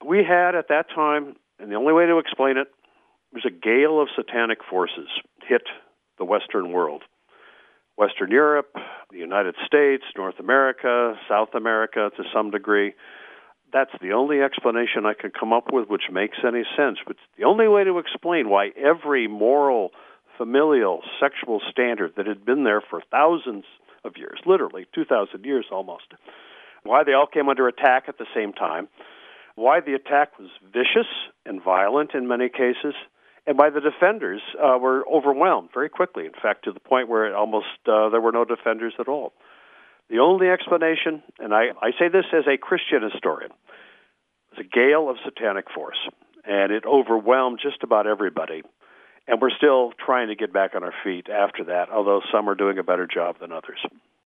we had at that time, and the only way to explain it, was a gale of satanic forces hit the Western world. Western Europe, the United States, North America, South America to some degree. That's the only explanation I could come up with which makes any sense. But the only way to explain why every moral, familial, sexual standard that had been there for thousands of years, literally 2,000 years almost, why they all came under attack at the same time, why the attack was vicious and violent in many cases, and why the defenders were overwhelmed very quickly, in fact, to the point where it almost there were no defenders at all. The only explanation, and I say this as a Christian historian, was a gale of satanic force, and it overwhelmed just about everybody. And we're still trying to get back on our feet after that, although some are doing a better job than others.